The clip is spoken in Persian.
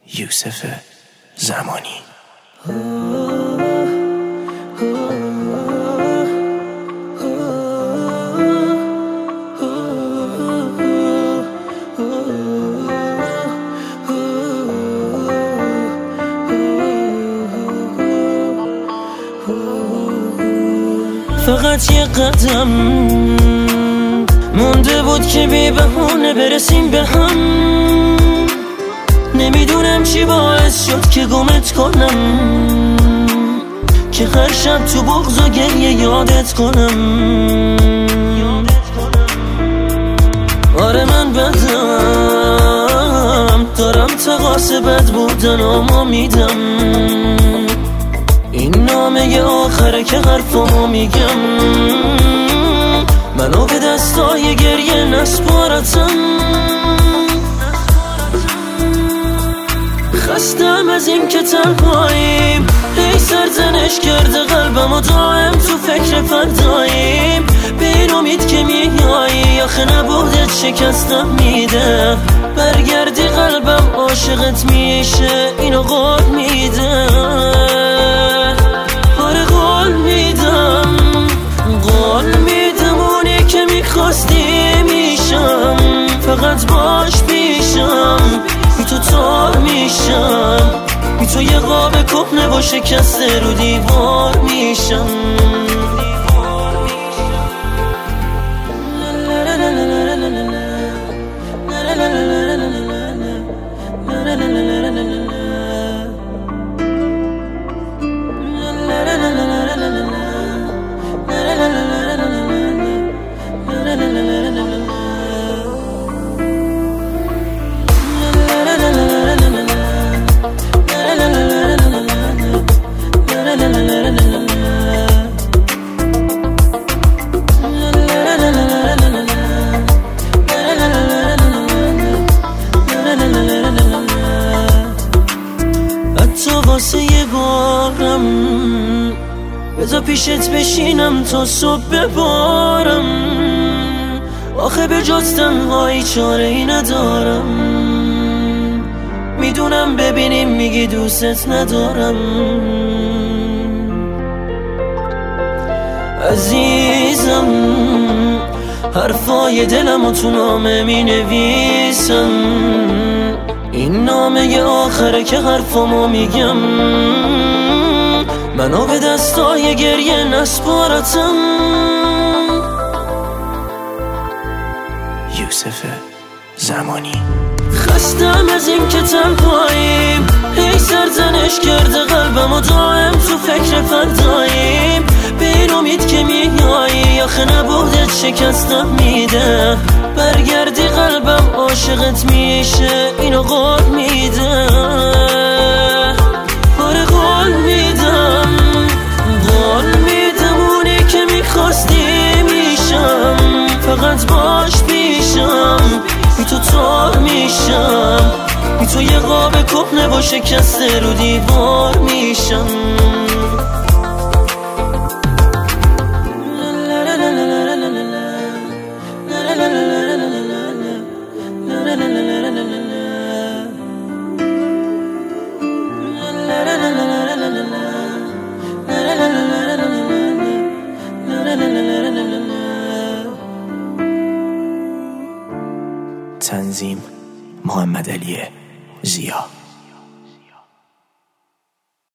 یوسف زمانی. فقط یه قدم مونده بود که بی بهونه برسیم به هم. نمیدونم چی باعث شد که گمت کنم، که هر شب تو بغض و گریه یادت کنم. آره من بدم، دارم تقاص بد بودن اما میدم. این نامه آخره که حرفامو میگم. منو به دستای گریه نسپارتم. خستم از این که تنهاییم، هی سرزنش کرده قلبم و دائم تو فکر فرداییم. به این امید که میایی آخه نبودت شکستم میده. برگردی قلبم عاشقت میشه، اینو قول میده. آره قول میدم، قول میدم اونی که میخواستی میشم. فقط باش پیشم، بی تو تار میشم. بی تو یه قاب کهنه با شکسته رو دیوار میشم. تو واسه یه بارم بذار پیشت بشینم تا صبح ببارم. آخه به جز تنهایی چاره ای ندارم. میدونم ببینیم میگی دوستت ندارم. عزیزم حرفای دلم و تو نامه می نویسم. این نامه آخره که حرفامو میگم. منو به دستای گریه نسپارتم. یوسف زمانی. خستم از این که تنهاییم، هی سرزنش کرده قلبم و دائم تو فکر فرداییم. به این امید که میایی آخه نبودت شکستم میده. برگردی قلبم عاشقت میشه، اینو قول میده. آره قول میدم، قول میدم اونی که میخواستی میشم. فقط باش پیشم، بی تو تار میشم. بی تو یه قاب کهنه با شکسته رو دیوار میشم. تنظیم محمد علی ضیا.